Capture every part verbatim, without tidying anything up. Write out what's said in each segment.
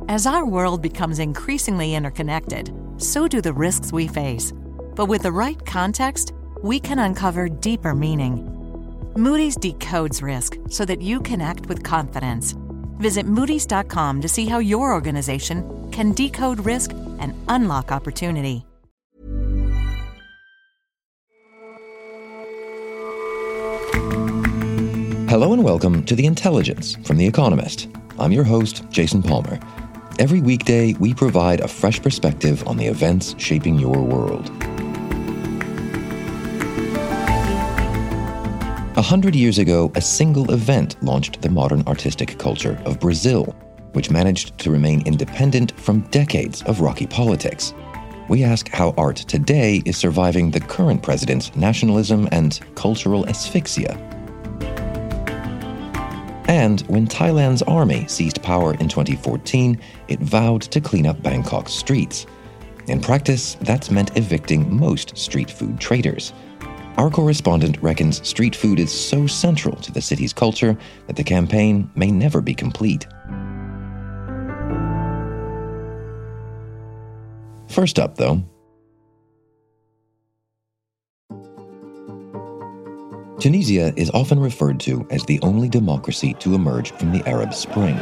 As our world becomes increasingly interconnected, so do the risks we face. But with the right context, we can uncover deeper meaning. Moody's decodes risk so that you can act with confidence. Visit Moody's dot com to see how your organization can decode risk and unlock opportunity. Hello and welcome to The Intelligence from The Economist. I'm your host, Jason Palmer. Every weekday, we provide a fresh perspective on the events shaping your world. A hundred years ago, a single event launched the modern artistic culture of Brazil, which managed to remain independent from decades of rocky politics. We ask how art today is surviving the current president's nationalism and cultural asphyxia. And when Thailand's army seized power in twenty fourteen, it vowed to clean up Bangkok's streets. In practice, that's meant evicting most street food traders. Our correspondent reckons street food is so central to the city's culture that the campaign may never be complete. First up, though, Tunisia is often referred to as the only democracy to emerge from the Arab Spring.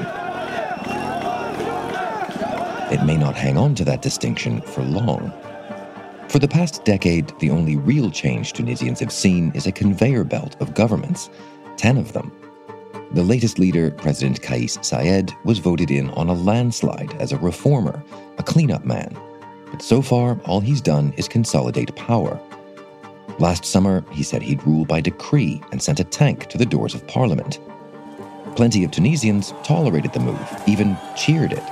It may not hang on to that distinction for long. For the past decade, the only real change Tunisians have seen is a conveyor belt of governments, ten of them. The latest leader, President Kais Saied, was voted in on a landslide as a reformer, a cleanup man. But so far, all he's done is consolidate power. Last summer, he said he'd rule by decree and sent a tank to the doors of parliament. Plenty of Tunisians tolerated the move, even cheered it.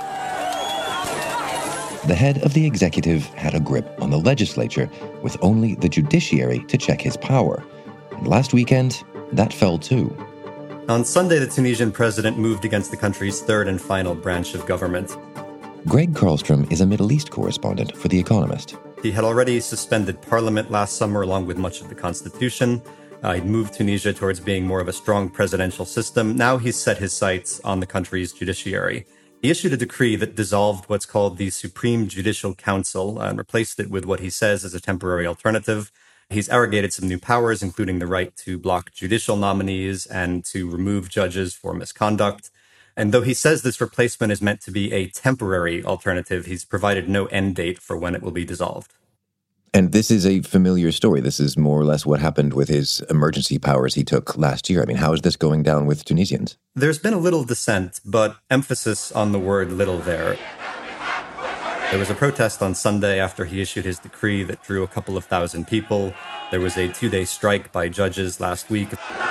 The head of the executive had a grip on the legislature, with only the judiciary to check his power. And last weekend, that fell too. On Sunday, the Tunisian president moved against the country's third and final branch of government. Greg Karlstrom is a Middle East correspondent for The Economist. He had already suspended parliament last summer, along with much of the constitution. Uh, he'd moved Tunisia towards being more of a strong presidential system. Now he's set his sights on the country's judiciary. He issued a decree that dissolved what's called the Supreme Judicial Council and replaced it with what he says is a temporary alternative. He's arrogated some new powers, including the right to block judicial nominees and to remove judges for misconduct. And though he says this replacement is meant to be a temporary alternative, he's provided no end date for when it will be dissolved. And this is a familiar story. This is more or less what happened with his emergency powers he took last year. I mean, how is this going down with Tunisians? There's been a little dissent, but emphasis on the word little there. There was a protest on Sunday after he issued his decree that drew a couple of thousand people. There was a two-day strike by judges last week.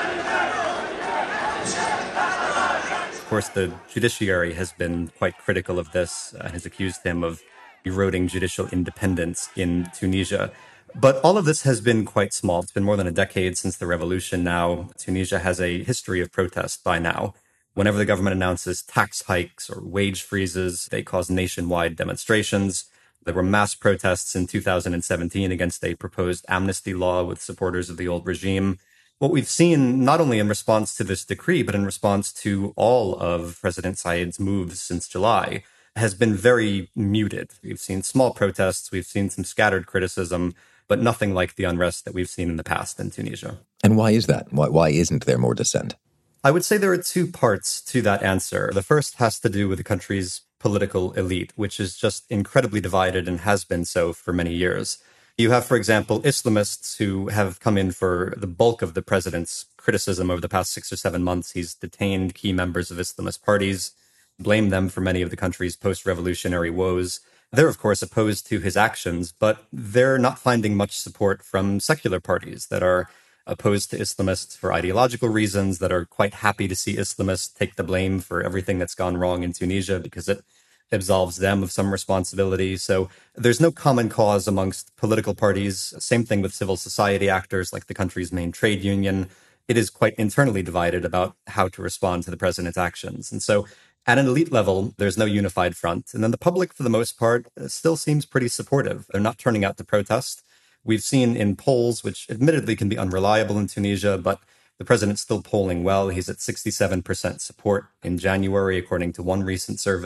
Of course, the judiciary has been quite critical of this and has accused him of eroding judicial independence in Tunisia. But all of this has been quite small. It's been more than a decade since the revolution now. Tunisia has a history of protest by now. Whenever the government announces tax hikes or wage freezes, they cause nationwide demonstrations. There were mass protests in two thousand seventeen against a proposed amnesty law with supporters of the old regime. What we've seen, not only in response to this decree, but in response to all of President Saied's moves since July, has been very muted. We've seen small protests, we've seen some scattered criticism, but nothing like the unrest that we've seen in the past in Tunisia. And why is that? Why, why isn't there more dissent? I would say there are two parts to that answer. The first has to do with the country's political elite, which is just incredibly divided and has been so for many years. You have, for example, Islamists who have come in for the bulk of the president's criticism over the past six or seven months. He's detained key members of Islamist parties, blamed them for many of the country's post-revolutionary woes. They're, of course, opposed to his actions, but they're not finding much support from secular parties that are opposed to Islamists for ideological reasons, that are quite happy to see Islamists take the blame for everything that's gone wrong in Tunisia because it absolves them of some responsibility. So there's no common cause amongst political parties. Same thing with civil society actors like the country's main trade union. It is quite internally divided about how to respond to the president's actions. And so at an elite level, there's no unified front. And then the public, for the most part, still seems pretty supportive. They're not turning out to protest. We've seen in polls, which admittedly can be unreliable in Tunisia, but the president's still polling well. He's at sixty-seven percent support in January, according to one recent survey.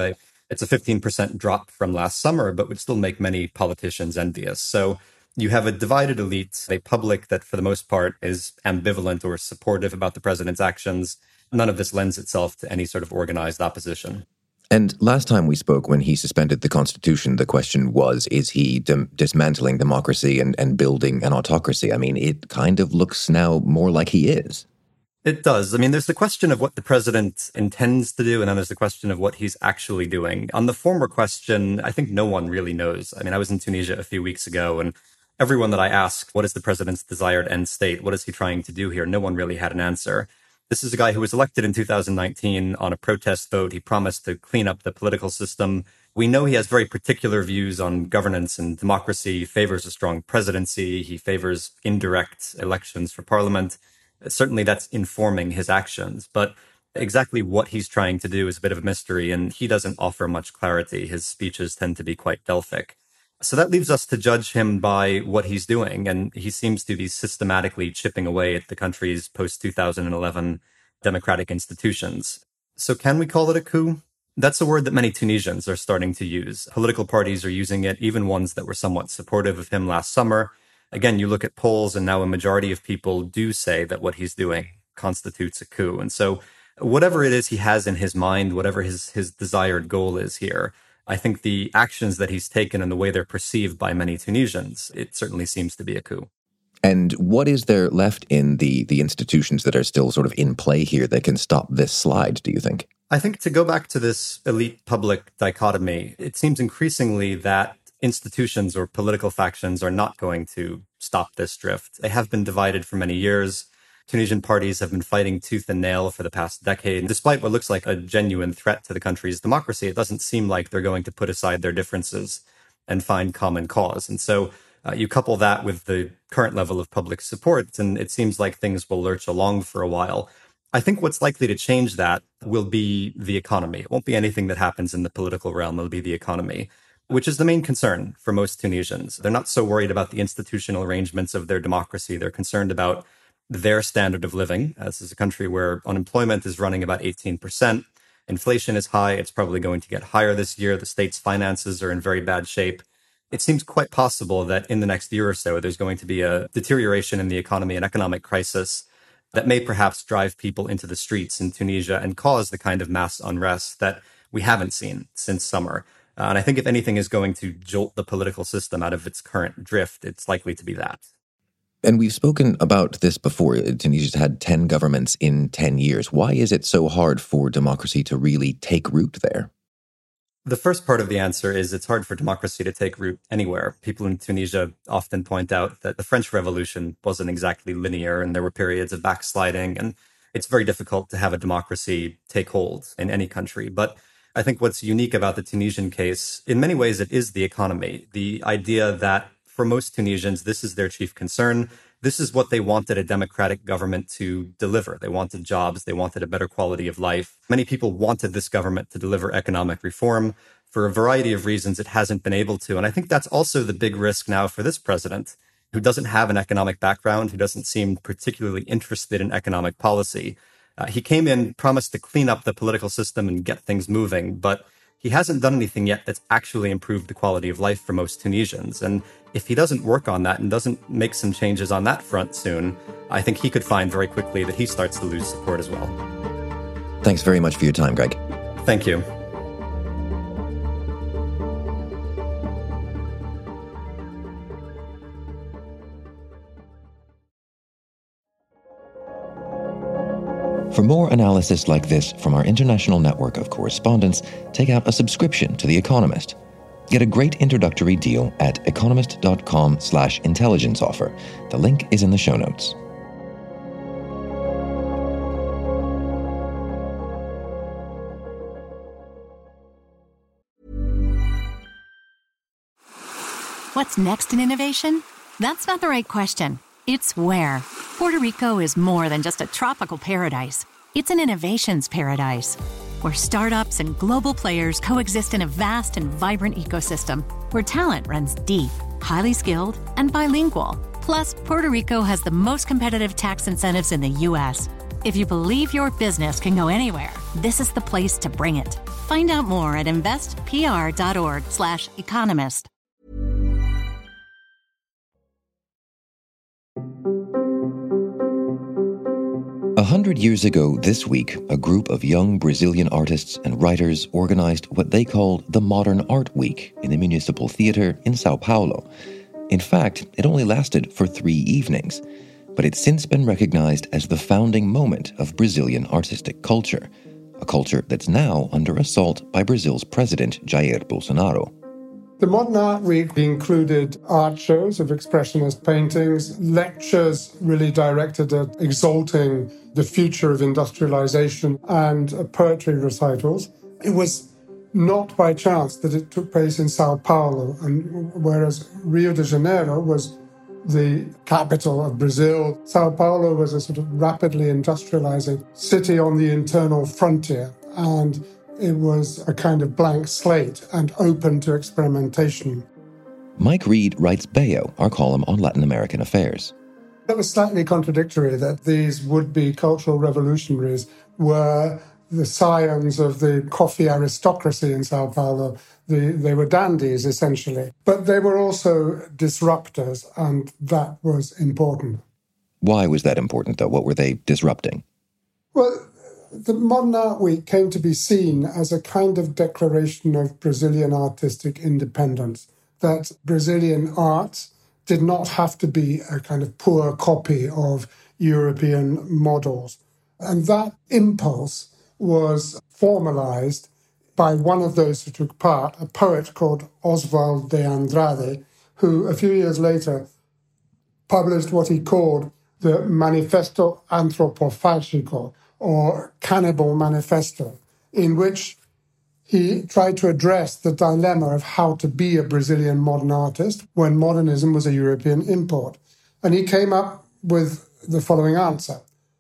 It's a fifteen percent drop from last summer, but would still make many politicians envious. So you have a divided elite, a public that for the most part is ambivalent or supportive about the president's actions. None of this lends itself to any sort of organized opposition. And last time we spoke, when he suspended the Constitution, the question was, is he dim- dismantling democracy and, and building an autocracy? I mean, it kind of looks now more like he is. It does. I mean, there's the question of what the president intends to do, and then there's the question of what he's actually doing. On the former question, I think no one really knows. I mean, I was in Tunisia a few weeks ago, and everyone that I asked, what is the president's desired end state? What is he trying to do here? No one really had an answer. This is a guy who was elected in two thousand nineteen on a protest vote. He promised to clean up the political system. We know he has very particular views on governance and democracy. He favors a strong presidency. He favors indirect elections for parliament. Certainly that's informing his actions. But exactly what he's trying to do is a bit of a mystery, and he doesn't offer much clarity. His speeches tend to be quite Delphic. So that leaves us to judge him by what he's doing. And he seems to be systematically chipping away at the country's post two thousand eleven democratic institutions. So can we call it a coup? That's a word that many Tunisians are starting to use. Political parties are using it, even ones that were somewhat supportive of him last summer. Again, you look at polls, and now a majority of people do say that what he's doing constitutes a coup. And so whatever it is he has in his mind, whatever his, his desired goal is here, I think the actions that he's taken and the way they're perceived by many Tunisians, it certainly seems to be a coup. And what is there left in the, the institutions that are still sort of in play here that can stop this slide, do you think? I think to go back to this elite-public dichotomy, it seems increasingly that institutions or political factions are not going to stop this drift. They have been divided for many years. Tunisian parties have been fighting tooth and nail for the past decade. Despite what looks like a genuine threat to the country's democracy, it doesn't seem like they're going to put aside their differences and find common cause. And so uh, you couple that with the current level of public support, and it seems like things will lurch along for a while. I think what's likely to change that will be the economy. It won't be anything that happens in the political realm. It'll be the economy, which is the main concern for most Tunisians. They're not so worried about the institutional arrangements of their democracy. They're concerned about their standard of living. This is a country where unemployment is running about eighteen percent. Inflation is high. It's probably going to get higher this year. The state's finances are in very bad shape. It seems quite possible that in the next year or so, there's going to be a deterioration in the economy, an economic crisis that may perhaps drive people into the streets in Tunisia and cause the kind of mass unrest that we haven't seen since summer. Uh, and I think if anything is going to jolt the political system out of its current drift, it's likely to be that. And we've spoken about this before. Tunisia's had ten governments in ten years. Why is it so hard for democracy to really take root there? The first part of the answer is it's hard for democracy to take root anywhere. People in Tunisia often point out that the French Revolution wasn't exactly linear, and there were periods of backsliding, and it's very difficult to have a democracy take hold in any country. But I think what's unique about the Tunisian case, in many ways, it is the economy. The idea that for most Tunisians, this is their chief concern. This is what they wanted a democratic government to deliver. They wanted jobs. They wanted a better quality of life. Many people wanted this government to deliver economic reform. For a variety of reasons, it hasn't been able to. And I think that's also the big risk now for this president, who doesn't have an economic background, who doesn't seem particularly interested in economic policy. Uh, he came in, promised to clean up the political system and get things moving, but he hasn't done anything yet that's actually improved the quality of life for most Tunisians. And if he doesn't work on that and doesn't make some changes on that front soon, I think he could find very quickly that he starts to lose support as well. Thanks very much for your time, Greg. Thank you. For more analysis like this from our international network of correspondents, take out a subscription to The Economist. Get a great introductory deal at economist.com slash intelligence offer. The link is in the show notes. What's next in innovation? That's not the right question. It's where. Puerto Rico is more than just a tropical paradise. It's an innovations paradise, where startups and global players coexist in a vast and vibrant ecosystem, where talent runs deep, highly skilled, and bilingual. Plus, Puerto Rico has the most competitive tax incentives in the U S. If you believe your business can go anywhere, this is the place to bring it. Find out more at investpr.org slash economist. A hundred years ago this week, a group of young Brazilian artists and writers organized what they called the Modern Art Week in the Municipal Theater in Sao Paulo. In fact, it only lasted for three evenings, but it's since been recognized as the founding moment of Brazilian artistic culture, a culture that's now under assault by Brazil's president, Jair Bolsonaro. The Modern Art Week included art shows of expressionist paintings, lectures really directed at exalting the future of industrialization, and uh, poetry recitals. It was not by chance that it took place in Sao Paulo, and whereas Rio de Janeiro was the capital of Brazil, Sao Paulo was a sort of rapidly industrializing city on the internal frontier, and it was a kind of blank slate and open to experimentation. Mike Reed writes Bayo, our column on Latin American affairs. It was slightly contradictory that these would-be cultural revolutionaries were the scions of the coffee aristocracy in Sao Paulo. The, they were dandies, essentially. But they were also disruptors, and that was important. Why was that important, though? What were they disrupting? Well, the Modern Art Week came to be seen as a kind of declaration of Brazilian artistic independence, that Brazilian art did not have to be a kind of poor copy of European models. And that impulse was formalized by one of those who took part, a poet called Oswald de Andrade, who a few years later published what he called the Manifesto Antropofágico, or Cannibal Manifesto, in which he tried to address the dilemma of how to be a Brazilian modern artist when modernism was a European import. And he came up with the following answer: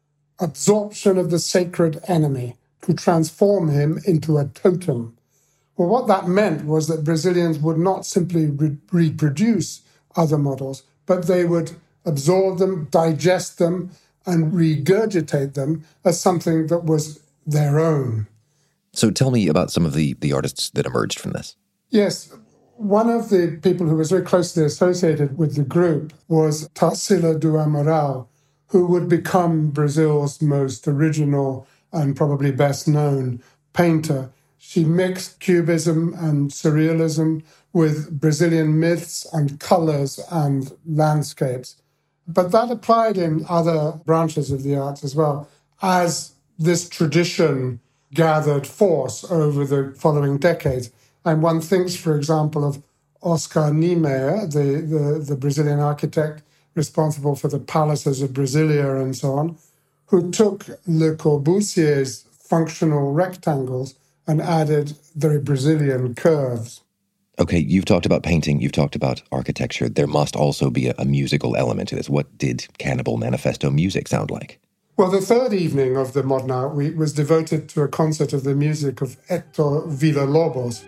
absorption of the sacred enemy, to transform him into a totem. Well, what that meant was that Brazilians would not simply re- reproduce other models, but they would absorb them, digest them, and regurgitate them as something that was their own. So tell me about some of the, the artists that emerged from this. Yes, one of the people who was very closely associated with the group was Tarsila do Amaral, who would become Brazil's most original and probably best known painter. She mixed cubism and surrealism with Brazilian myths and colors and landscapes. But that applied in other branches of the arts as well, as this tradition gathered force over the following decades. And one thinks, for example, of Oscar Niemeyer, the, the, the Brazilian architect responsible for the palaces of Brasilia and so on, who took Le Corbusier's functional rectangles and added very Brazilian curves. Okay, you've talked about painting, you've talked about architecture. There must also be a, a musical element to this. What did Cannibal Manifesto music sound like? Well, the third evening of the Modern Art Week was devoted to a concert of the music of Hector Villa-Lobos,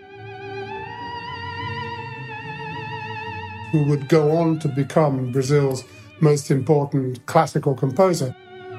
who would go on to become Brazil's most important classical composer.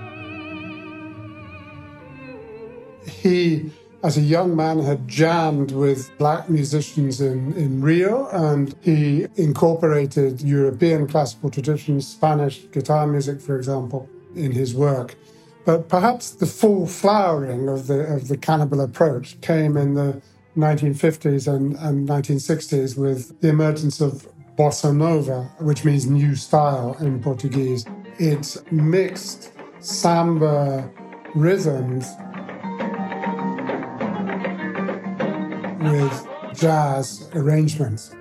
He, as a young man, had jammed with black musicians in, in Rio, and he incorporated European classical traditions, Spanish guitar music, for example, in his work. But perhaps the full flowering of the of the Cannibal approach came in the nineteen fifties and, and nineteen sixties with the emergence of bossa nova, which means new style in Portuguese. It mixed samba rhythms with jazz arrangements.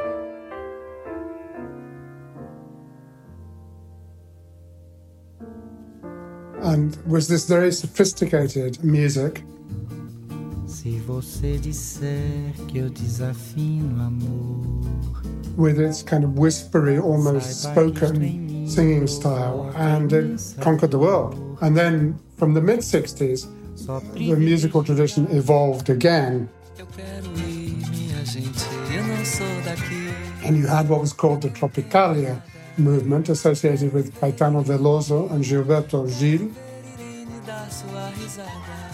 And was this very sophisticated music. Se você disser que eu desafino amor, with its kind of whispery, almost spoken singing style, and it conquered the world. And then from the mid-sixties, the musical tradition evolved again. And you had what was called the Tropicalia movement, associated with Caetano Veloso and Gilberto Gil.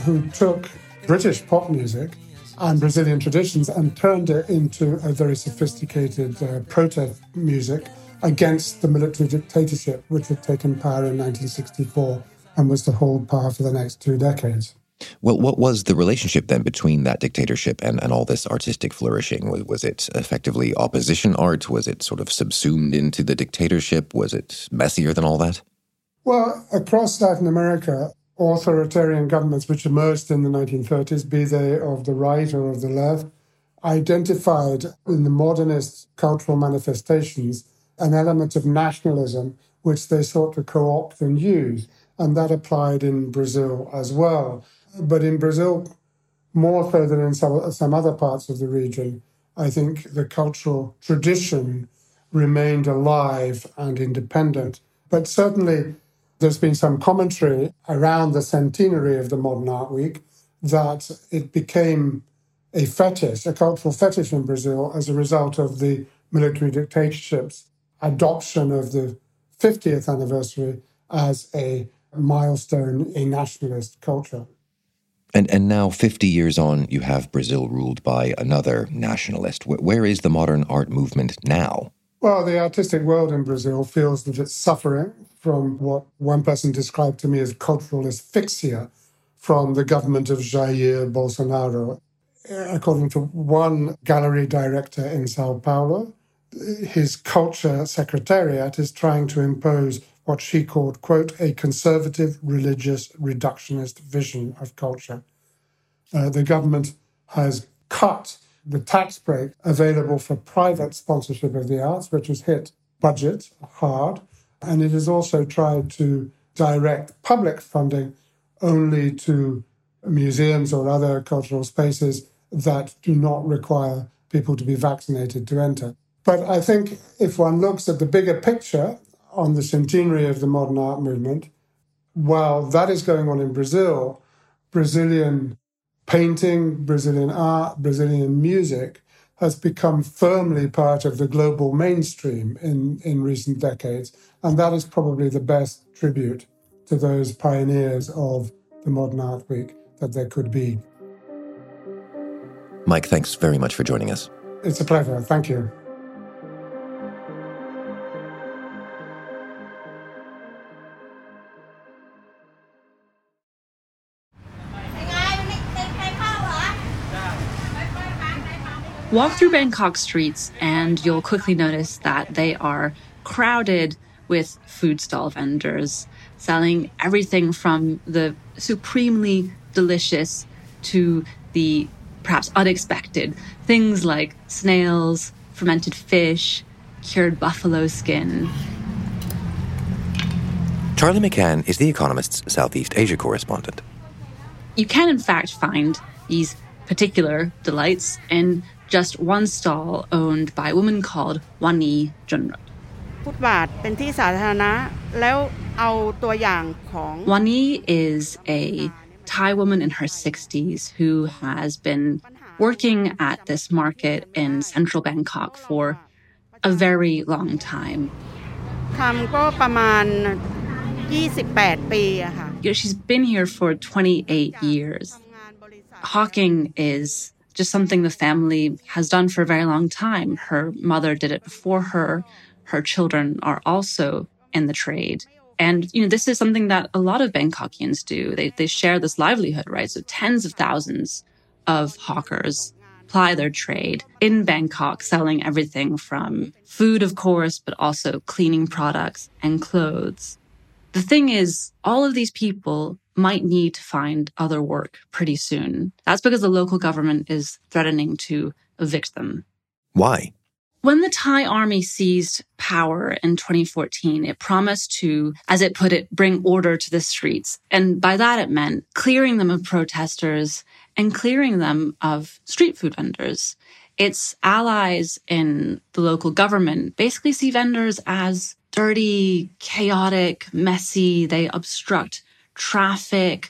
who took British pop music and Brazilian traditions and turned it into a very sophisticated uh, protest music against the military dictatorship, which had taken power in nineteen sixty-four and was to hold power for the next two decades. Well, what was the relationship then between that dictatorship and, and all this artistic flourishing? Was, was it effectively opposition art? Was it sort of subsumed into the dictatorship? Was it messier than all that? Well, across Latin America, authoritarian governments which emerged in the nineteen thirties, be they of the right or of the left, identified in the modernist cultural manifestations an element of nationalism which they sought to co-opt and use. And that applied in Brazil as well. But in Brazil, more so than in some, some other parts of the region, I think the cultural tradition remained alive and independent. But certainly there's been some commentary around the centenary of the Modern Art Week that it became a fetish, a cultural fetish in Brazil as a result of the military dictatorship's adoption of the fiftieth anniversary as a milestone, a nationalist culture. And and now, fifty years on, you have Brazil ruled by another nationalist. Where is the modern art movement now? Well, the artistic world in Brazil feels that it's suffering from what one person described to me as cultural asphyxia from the government of Jair Bolsonaro. According to one gallery director in Sao Paulo, his culture secretariat is trying to impose what she called, quote, a conservative, religious, reductionist vision of culture. Uh, the government has cut the tax break available for private sponsorship of the arts, which has hit budget hard, and it has also tried to direct public funding only to museums or other cultural spaces that do not require people to be vaccinated to enter. But I think if one looks at the bigger picture on the centenary of the modern art movement, while that is going on in Brazil, Brazilian painting, Brazilian art, Brazilian music has become firmly part of the global mainstream in, in recent decades. And that is probably the best tribute to those pioneers of the Modern Art Week that there could be. Mike, thanks very much for joining us. It's a pleasure. Thank you. Walk through Bangkok streets and you'll quickly notice that they are crowded with food stall vendors selling everything from the supremely delicious to the perhaps unexpected. Things like snails, fermented fish, cured buffalo skin. Charlie McCann is The Economist's Southeast Asia correspondent. You can, in fact, find these particular delights in just one stall owned by a woman called Wani Junrut. Wani is a Thai woman in her sixties who has been working at this market in central Bangkok for a very long time. You know, she's been here for twenty-eight years. Hawking is just something the family has done for a very long time. Her mother did it before her. Her children are also in the trade. And, you know, this is something that a lot of Bangkokians do. They they share this livelihood, right? So tens of thousands of hawkers ply their trade in Bangkok, selling everything from food, of course, but also cleaning products and clothes. The thing is, all of these people might need to find other work pretty soon. That's because the local government is threatening to evict them. Why? When the Thai army seized power in twenty fourteen, it promised to, as it put it, bring order to the streets. And by that, it meant clearing them of protesters and clearing them of street food vendors. Its allies in the local government basically see vendors as dirty, chaotic, messy. They obstruct traffic.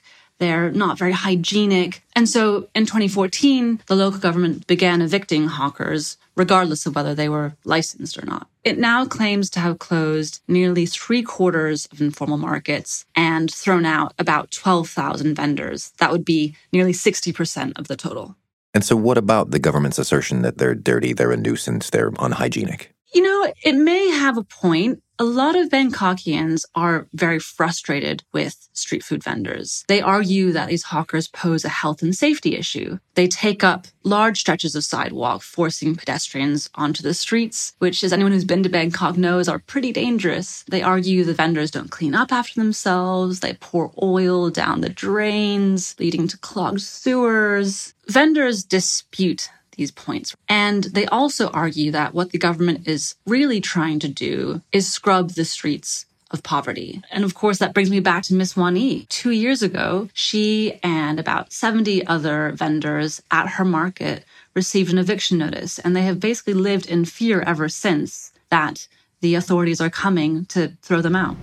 They're not very hygienic. And so in twenty fourteen, the local government began evicting hawkers, regardless of whether they were licensed or not. It now claims to have closed nearly three quarters of informal markets and thrown out about twelve thousand vendors. That would be nearly sixty percent of the total. And so what about the government's assertion that they're dirty, they're a nuisance, they're unhygienic? You know, it may have a point. A lot of Bangkokians are very frustrated with street food vendors. They argue that these hawkers pose a health and safety issue. They take up large stretches of sidewalk, forcing pedestrians onto the streets, which, as anyone who's been to Bangkok knows, are pretty dangerous. They argue the vendors don't clean up after themselves. They pour oil down the drains, leading to clogged sewers. Vendors dispute these points. And they also argue that what the government is really trying to do is scrub the streets of poverty. And of course, that brings me back to Miss Wan Yi. Two years ago, she and about seventy other vendors at her market received an eviction notice. And they have basically lived in fear ever since that the authorities are coming to throw them out.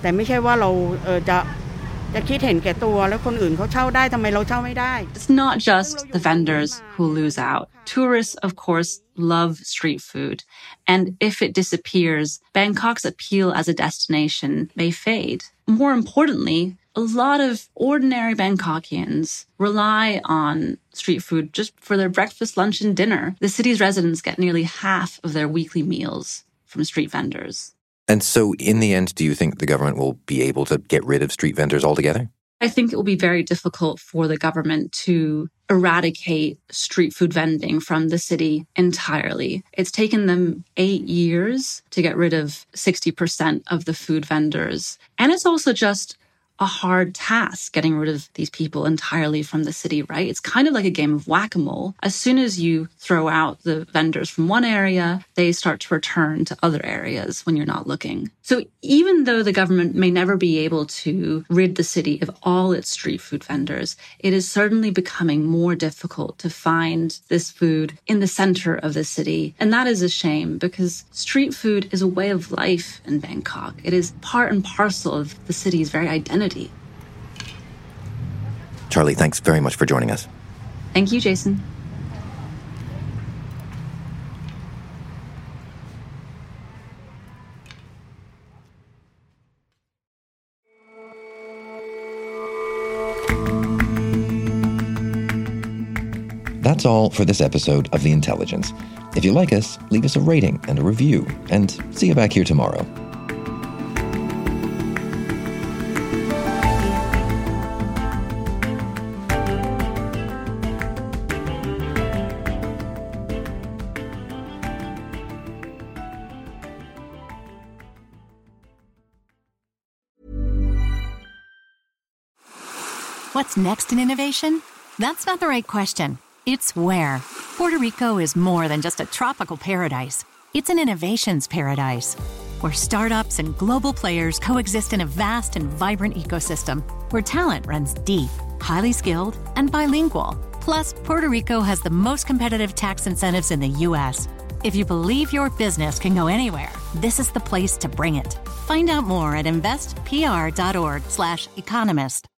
It's not just the vendors who lose out. Tourists, of course, love street food. And if it disappears, Bangkok's appeal as a destination may fade. More importantly, a lot of ordinary Bangkokians rely on street food just for their breakfast, lunch, and dinner. The city's residents get nearly half of their weekly meals from street vendors. And so in the end, do you think the government will be able to get rid of street vendors altogether? I think it will be very difficult for the government to eradicate street food vending from the city entirely. It's taken them eight years to get rid of sixty percent of the food vendors. And it's also just a hard task getting rid of these people entirely from the city, right? It's kind of like a game of whack-a-mole. As soon as you throw out the vendors from one area, they start to return to other areas when you're not looking. So even though the government may never be able to rid the city of all its street food vendors, it is certainly becoming more difficult to find this food in the center of the city. And that is a shame because street food is a way of life in Bangkok. It is part and parcel of the city's very identity. Charlie, thanks very much for joining us. Thank you, Jason. That's all for this episode of The Intelligence. If you like us, leave us a rating and a review, and see you back here tomorrow. What's next in innovation? That's not the right question. It's where. Puerto Rico is more than just a tropical paradise. It's an innovations paradise, where startups and global players coexist in a vast and vibrant ecosystem, where talent runs deep, highly skilled, and bilingual. Plus, Puerto Rico has the most competitive tax incentives in the U S. If you believe your business can go anywhere, this is the place to bring it. Find out more at investpr.org slash economist.